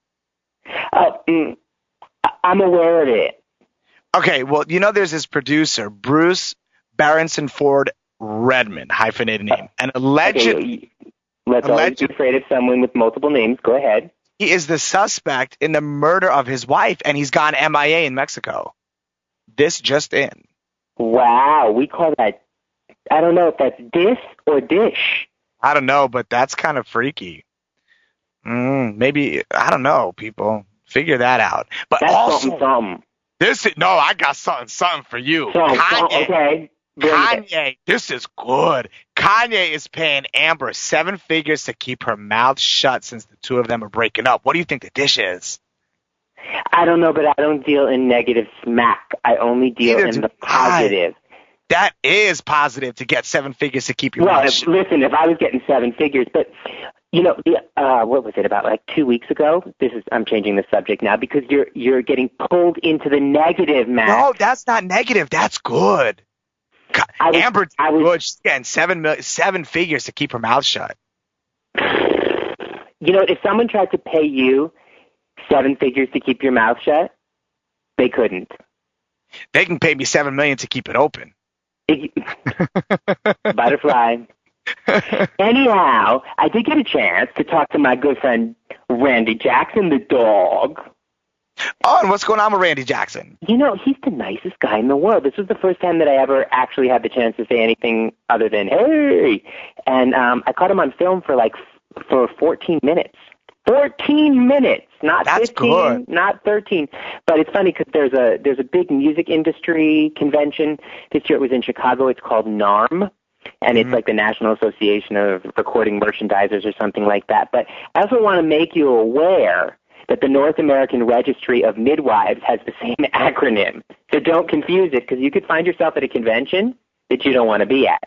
Speaker 8: I'm aware of it.
Speaker 3: Okay, well, there's this producer, Bruce Berenson Ford Redmond, hyphenated name, and allegedly.
Speaker 8: Let's always be afraid of someone with multiple names. Go ahead.
Speaker 3: He is the suspect in the murder of his wife, and he's gone MIA in Mexico. This just in.
Speaker 8: Wow, we call that, I don't know if that's dis or dish.
Speaker 3: I don't know, but that's kind of freaky. Maybe, I don't know, people. Figure that out. But
Speaker 8: that's
Speaker 3: also,
Speaker 8: something.
Speaker 3: I got something for you.
Speaker 8: Kanye. Okay.
Speaker 3: Kanye, this is good. Kanye is paying Amber 7 figures to keep her mouth shut since the two of them are breaking up. What do you think the dish is?
Speaker 8: I don't know, but I don't deal in negative smack. I only deal in the positive.
Speaker 3: That is positive to get 7 figures to keep your mouth shut.
Speaker 8: Well, listen, if I was getting 7 figures, but what was it, about like 2 weeks ago? I'm changing the subject now because you're getting pulled into the negative, Matt.
Speaker 3: No, that's not negative. That's good. Amber did good. She's getting 7 figures to keep her mouth shut.
Speaker 8: If someone tried to pay you 7 figures to keep your mouth shut, they couldn't.
Speaker 3: They can pay me $7 million to keep it open.
Speaker 8: Butterfly. Anyhow, I did get a chance to talk to my good friend Randy Jackson, the dog.
Speaker 3: Oh, and what's going on with Randy Jackson?
Speaker 8: He's the nicest guy in the world. This was the first time that I ever actually had the chance to say anything other than, hey. And I caught him on film for 14 minutes. 14 minutes, not
Speaker 3: That's
Speaker 8: 15,
Speaker 3: good.
Speaker 8: Not 13. But it's funny because there's a big music industry convention. This year it was in Chicago. It's called NARM. And it's like the National Association of Recording Merchandisers or something like that. But I also want to make you aware that the North American Registry of Midwives has the same acronym. So don't confuse it, because you could find yourself at a convention that you don't want to be at.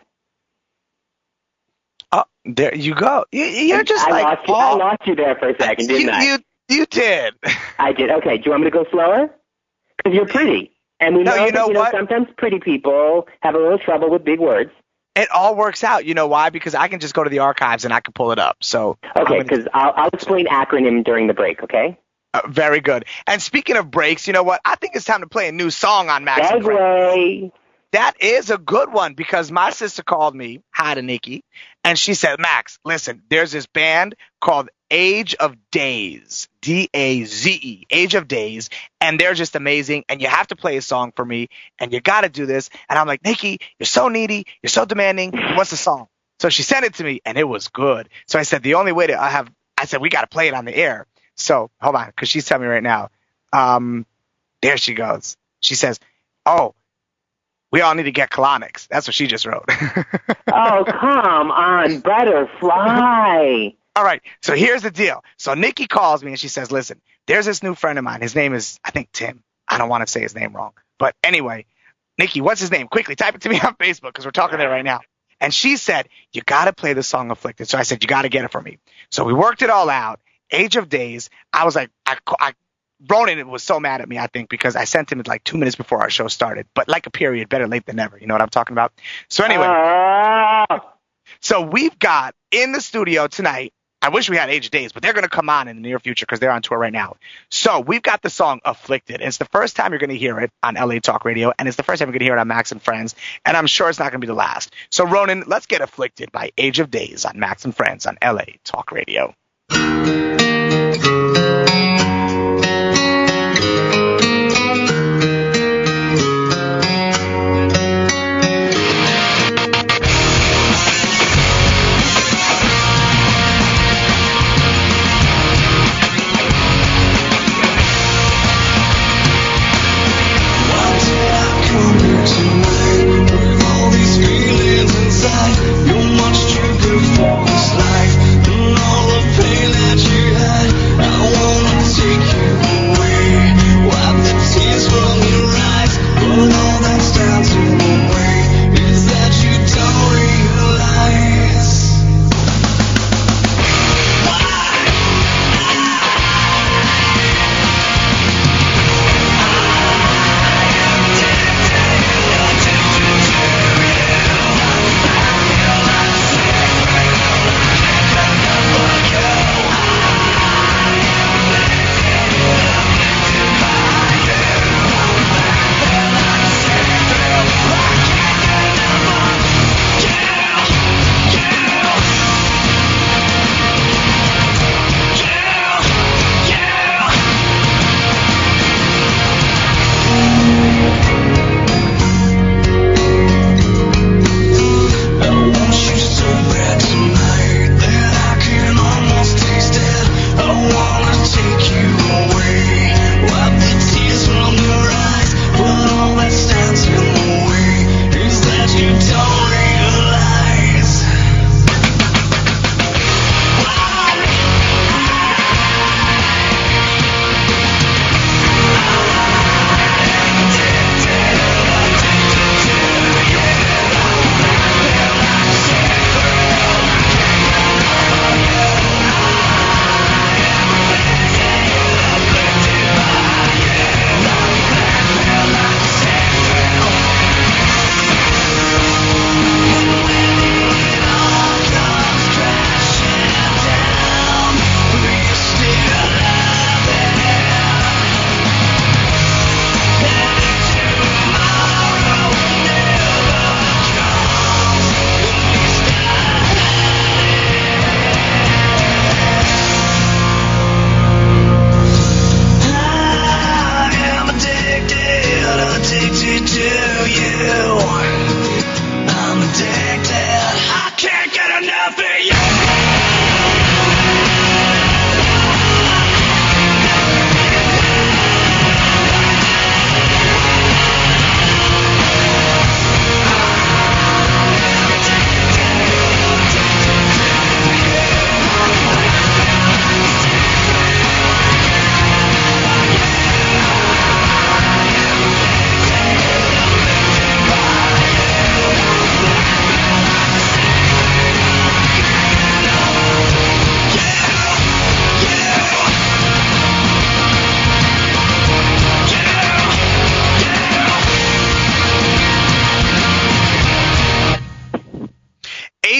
Speaker 3: Oh, there you go. You're just
Speaker 8: I lost you there for a second, didn't I?
Speaker 3: You did.
Speaker 8: I did. Okay, do you want me to go slower? Because you're pretty. And we know sometimes pretty people have a little trouble with big words.
Speaker 3: It all works out. You know why? Because I can just go to the archives and I can pull it up. So
Speaker 8: okay, because I'll explain acronym during the break, okay?
Speaker 3: Very good. And speaking of breaks, you know what? I think it's time to play a new song on Max and Friends. That is a good one because my sister called me, hi to Nikki, and she said, Max, listen, there's this band called Age of Days, D-A-Z-E, Age of Days, and they're just amazing, and you have to play a song for me, and you got to do this. And I'm like, Nikki, you're so needy, you're so demanding, what's the song? So she sent it to me, and it was good. So I said, the only way I said, we got to play it on the air. So hold on, because she's telling me right now. There she goes. She says, oh, we all need to get colonics. That's what she just wrote.
Speaker 8: Oh, come on, butterfly.
Speaker 3: All right, so here's the deal. So Nikki calls me and she says, listen, there's this new friend of mine. His name is, I think, Tim. I don't want to say his name wrong. But anyway, Nikki, what's his name? Quickly, type it to me on Facebook because we're talking there right now. And she said, you got to play the song Afflicted. So I said, you got to get it for me. So we worked it all out. Age of Days. I was like, Ronan was so mad at me, I think, because I sent him like 2 minutes before our show started. But like a period, better late than never. You know what I'm talking about? So anyway, so we've got in the studio tonight, I wish we had Age of Days, but they're going to come on in the near future because they're on tour right now. So we've got the song Afflicted. It's the first time you're going to hear it on LA Talk Radio, and it's the first time you're going to hear it on Max and Friends, and I'm sure it's not going to be the last. So Ronan, let's get Afflicted by Age of Days on Max and Friends on LA Talk Radio.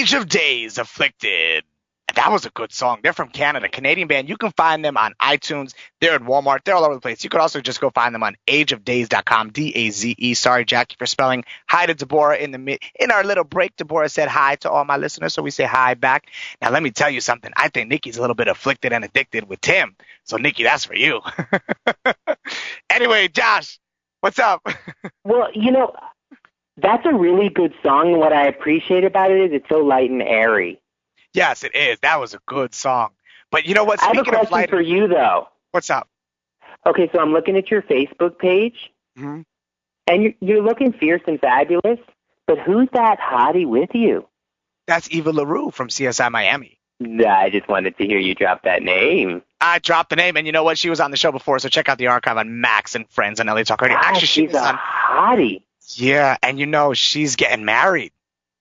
Speaker 3: Age of Days, Afflicted. That was a good song. They're from Canada, Canadian band. You can find them on iTunes. They're at Walmart. They're all over the place. You could also just go find them on ageofdays.com, D-A-Z-E. Sorry, Jackie, for spelling. Hi to Deborah in our little break. Deborah said hi to all my listeners, so we say hi back. Now, let me tell you something. I think Nikki's a little bit afflicted and addicted with Tim. So, Nikki, that's for you. Anyway, Josh, what's up?
Speaker 8: Well, that's a really good song, and what I appreciate about it is it's so light and airy.
Speaker 3: Yes, it is. That was a good song. But you know what?
Speaker 8: I have a
Speaker 3: Speaking of
Speaker 8: question
Speaker 3: light,
Speaker 8: for you, though.
Speaker 3: what's up?
Speaker 8: Okay, so I'm looking at your Facebook page,
Speaker 3: Mm-hmm.
Speaker 8: and you're looking fierce and fabulous, but who's that hottie with you?
Speaker 3: That's Eva LaRue from CSI Miami.
Speaker 8: I just wanted to hear you drop that name.
Speaker 3: I dropped the name, and you know what? She was on the show before, so check out the archive on Max and Friends on LA Talk Radio.
Speaker 8: Gosh,
Speaker 3: Actually, she
Speaker 8: she's
Speaker 3: was
Speaker 8: a
Speaker 3: on.
Speaker 8: hottie.
Speaker 3: Yeah, and she's getting married.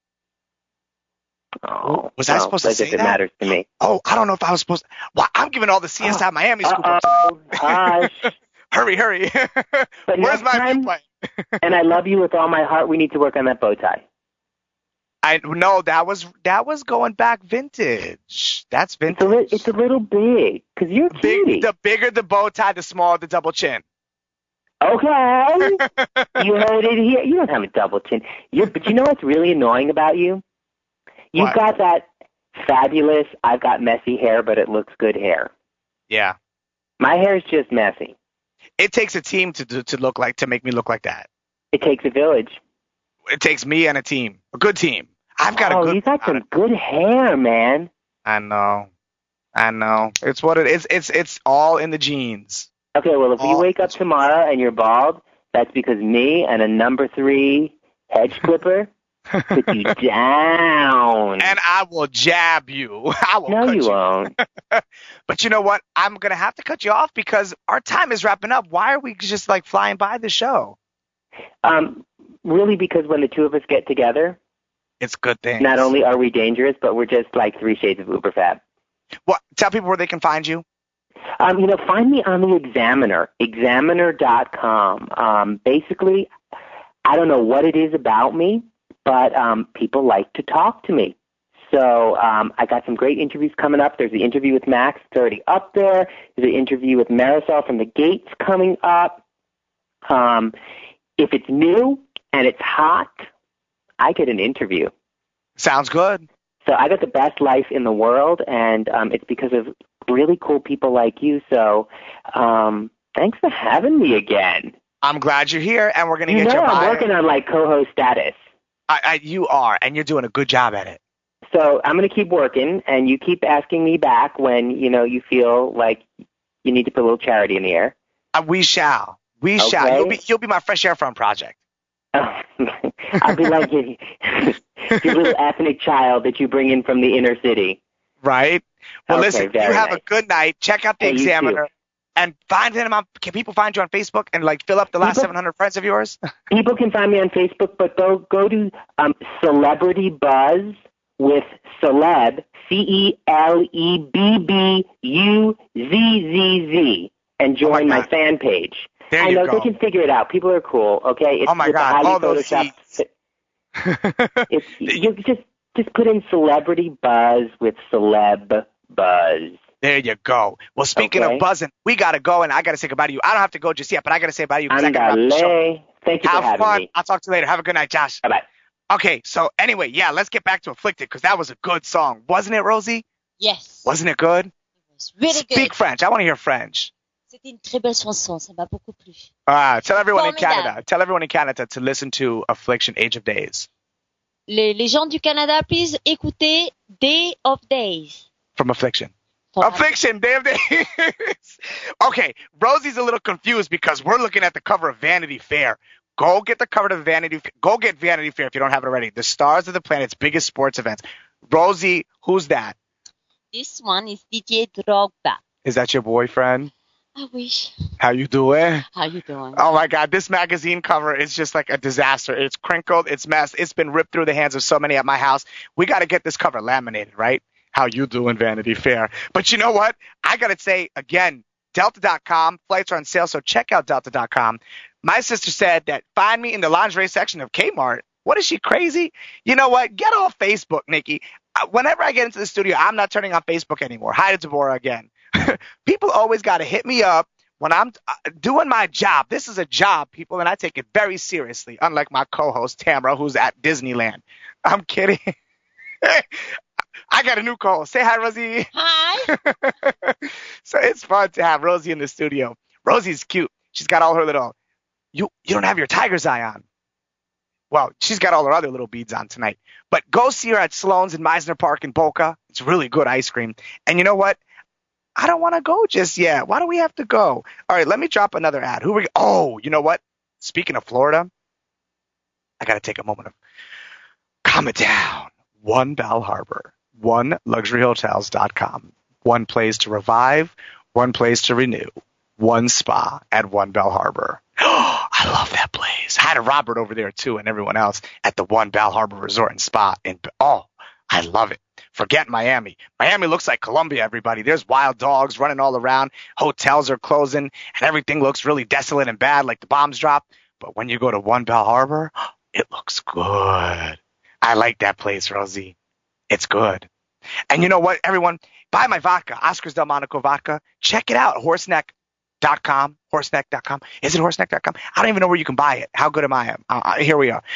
Speaker 8: Oh,
Speaker 3: Was I supposed to say
Speaker 8: It
Speaker 3: that?
Speaker 8: matters to me.
Speaker 3: Oh, I don't know if I was supposed to. Well, I'm giving all the CSI Miami scoop up
Speaker 8: Uh-oh,
Speaker 3: tonight.
Speaker 8: hush.
Speaker 3: Hurry.
Speaker 8: But
Speaker 3: Where's
Speaker 8: next
Speaker 3: my
Speaker 8: time-
Speaker 3: viewpoint?
Speaker 8: And I love you with all my heart. We need to work on that bow tie.
Speaker 3: No, that was going back vintage. That's vintage.
Speaker 8: It's a little big, because you're cutie.
Speaker 3: The bigger the bow tie, the smaller the double chin.
Speaker 8: Okay. You heard it here. You don't have a double chin. But you know what's really annoying about you? You've
Speaker 3: What?
Speaker 8: got that fabulous, I've got messy hair, but it looks good hair.
Speaker 3: Yeah.
Speaker 8: My hair is just messy.
Speaker 3: It takes a team to make me look like that.
Speaker 8: It takes a village.
Speaker 3: It takes me and a team, a good team. I've got a good.
Speaker 8: You got some good hair, man.
Speaker 3: I know. It's what it is. It's all in the genes.
Speaker 8: Okay, well, if you wake up tomorrow and you're bald, that's because me and a number 3 hedge clipper put you down.
Speaker 3: And I will jab you. I will.
Speaker 8: No,
Speaker 3: cut
Speaker 8: you won't.
Speaker 3: But you know what? I'm gonna have to cut you off because our time is wrapping up. Why are we just like flying by the show?
Speaker 8: Really, because when the two of us get together,
Speaker 3: It's good things.
Speaker 8: not only are we dangerous, but we're just like 3 shades of uber fab.
Speaker 3: Well, tell people where they can find you.
Speaker 8: Find me on the Examiner, examiner.com. Basically, I don't know what it is about me, but people like to talk to me. So I got some great interviews coming up. There's the interview with Max. It's already up there. There's the interview with Marisol from the Gates coming up. If it's new and it's hot, I get an interview.
Speaker 3: Sounds good.
Speaker 8: So I got the best life in the world, and it's because of really cool people like you. So thanks for having me again.
Speaker 3: I'm glad you're here, and we're going to
Speaker 8: You
Speaker 3: get
Speaker 8: know
Speaker 3: your
Speaker 8: I'm
Speaker 3: bio.
Speaker 8: working on like co-host status.
Speaker 3: You are, and you're doing a good job at it.
Speaker 8: So I'm going to keep working, and you keep asking me back when, you feel like you need to put a little charity in the air.
Speaker 3: We shall. We shall.
Speaker 8: Okay.
Speaker 3: You'll be my Fresh Air Fund project.
Speaker 8: I'll be like your little ethnic child that you bring in from the inner city.
Speaker 3: Right? Well,
Speaker 8: Okay,
Speaker 3: listen, you
Speaker 8: very
Speaker 3: have
Speaker 8: nice.
Speaker 3: a good night. Check out the
Speaker 8: Hey, you
Speaker 3: Examiner.
Speaker 8: too.
Speaker 3: And find him on. Can people find you on Facebook and like fill up the last
Speaker 8: People-
Speaker 3: 700 friends of yours?
Speaker 8: People can find me on Facebook, but go to Celebrity Buzz with Celeb, CELEBBUZZZ, and join my
Speaker 3: God.
Speaker 8: fan page.
Speaker 3: There
Speaker 8: I
Speaker 3: you
Speaker 8: know
Speaker 3: go.
Speaker 8: they can figure it out. People are cool. Okay. It's
Speaker 3: Oh my
Speaker 8: with the
Speaker 3: God,
Speaker 8: highly
Speaker 3: all those
Speaker 8: photoshopped- You just put in Celebrity Buzz with Celeb Buzz.
Speaker 3: There you go. Well, speaking
Speaker 8: Okay.
Speaker 3: of buzzing, we got to go, and I got to say goodbye to you. I don't have to go just yet, but I got to say bye to you because I got to wrap the show.
Speaker 8: Andale. Thank you
Speaker 3: Have
Speaker 8: for having
Speaker 3: fun.
Speaker 8: me.
Speaker 3: I'll talk to you later. Have a good night, Josh.
Speaker 8: Bye-bye.
Speaker 3: Okay, so anyway, yeah, let's get back to Afflicted because that was a good song. Wasn't it, Rosie?
Speaker 7: Yes.
Speaker 3: Wasn't it good?
Speaker 7: It was really
Speaker 3: Speak
Speaker 7: good.
Speaker 3: French. I want to hear French.
Speaker 7: C'était une très belle chanson. Ça m'a beaucoup plu.
Speaker 3: Tell everyone in
Speaker 7: Formidable.
Speaker 3: Canada. Tell everyone in Canada to listen to Affliction, Age of Days
Speaker 7: Les gens du Canada, please écoutez Day of Days.
Speaker 3: from Affliction.
Speaker 7: From-
Speaker 3: Affliction, Day of Days. Okay, Rosie's a little confused because we're looking at the cover of Vanity Fair. Go get the cover of Vanity. Go get Vanity Fair if you don't have it already. The stars of the planet's biggest sports events. Rosie, who's that?
Speaker 7: This one is Didier Drogba.
Speaker 3: Is that your boyfriend?
Speaker 7: I wish.
Speaker 3: How you doing?
Speaker 7: How you doing?
Speaker 3: Oh my God, this magazine cover is just like a disaster. It's crinkled, it's messed, it's been ripped through the hands of so many at my house. We got to get this cover laminated, right? How you doing, Vanity Fair? But you know what? I got to say again, Delta.com, flights are on sale, so check out Delta.com. My sister said that find me in the lingerie section of Kmart. What is she, crazy? You know what? Get off Facebook, Nikki. Whenever I get into the studio, I'm not turning on Facebook anymore. Hi to Deborah again. People always got to hit me up when I'm doing my job. This is a job, people, and I take it very seriously, unlike my co-host, Tamara, who's at Disneyland. I'm kidding. I got a new co-host. Say hi, Rosie.
Speaker 7: Hi.
Speaker 3: So it's fun to have Rosie in the studio. Rosie's cute. She's got all her little, you don't have your tiger's eye on. Well, she's got all her other little beads on tonight. But go see her at Sloan's in Meisner Park in Boca. It's really good ice cream. And you know what? I don't want to go just yet. Why do we have to go? All right, let me drop another ad. Oh, you know what? Speaking of Florida, I got to take a moment of calm it down. One Bal Harbor, OneLuxuryHotels.com. One place to revive, one place to renew, one spa at One Bal Harbor. I love that place. I had a Robert over there too, and everyone else at the One Bal Harbor Resort and Spa. I love it. Forget Miami. Miami looks like Colombia, everybody. There's wild dogs running all around. Hotels are closing, and everything looks really desolate and bad, like the bombs dropped. But when you go to One Bal Harbor, it looks good. I like that place, Rosie. It's good. And you know what, everyone? Buy my vodka, Oscar's Del Monaco vodka. Check it out, horseneck.com. Horseneck.com. Is it horseneck.com? I don't even know where you can buy it. How good am I? Here we are.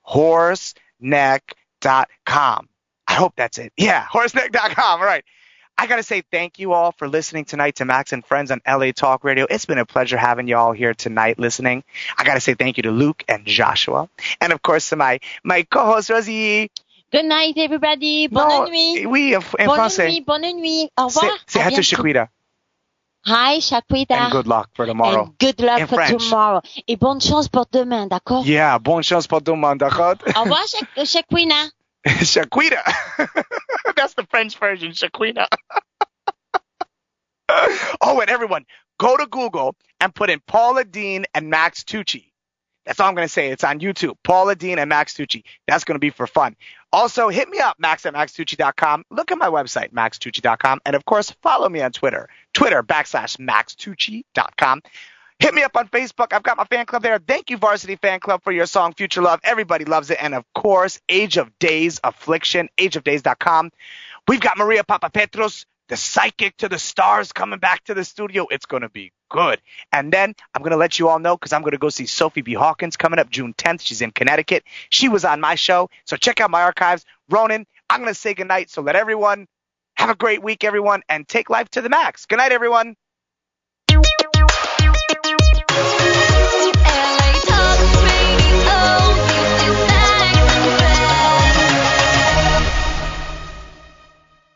Speaker 3: Horseneck.com. I hope that's it. Yeah, horseneck.com. All right. I got to say thank you all for listening tonight to Max and Friends on LA Talk Radio. It's been a pleasure having you all here tonight listening. I got to say thank you to Luke and Joshua. And, of course, to my co-host, Rosie.
Speaker 7: Good night, everybody. Bonne nuit.
Speaker 3: Oui, en français.
Speaker 7: Bonne nuit. Au revoir.
Speaker 3: Say hi to Shaquita.
Speaker 7: Hi, Shaquita.
Speaker 3: And good luck for tomorrow.
Speaker 7: And good luck
Speaker 3: in
Speaker 7: for
Speaker 3: French.
Speaker 7: tomorrow. Et bonne chance pour demain, d'accord?
Speaker 3: Yeah, bonne chance pour demain, d'accord?
Speaker 7: Au revoir, Shaquita.
Speaker 3: Shaquita. That's the French version, Shaquita. Oh, and everyone, go to Google and put in Paula Deen and Max Tucci. That's all I'm going to say. It's on YouTube. Paula Deen and Max Tucci. That's going to be for fun. Also, hit me up, max@maxtucci.com. Look at my website, maxtucci.com. And, of course, follow me on Twitter, twitter.com/maxtucci.com. Hit me up on Facebook. I've got my fan club there. Thank you, Varsity Fan Club, for your song, Future Love. Everybody loves it. And, of course, Age of Days Affliction, ageofdays.com. We've got Maria Papapetros, the psychic to the stars, coming back to the studio. It's going to be good. And then I'm going to let you all know because I'm going to go see Sophie B. Hawkins coming up June 10th. She's in Connecticut. She was on my show. So check out my archives. Ronan, I'm going to say goodnight. So let everyone have a great week, everyone, and take life to the max. Good night, everyone.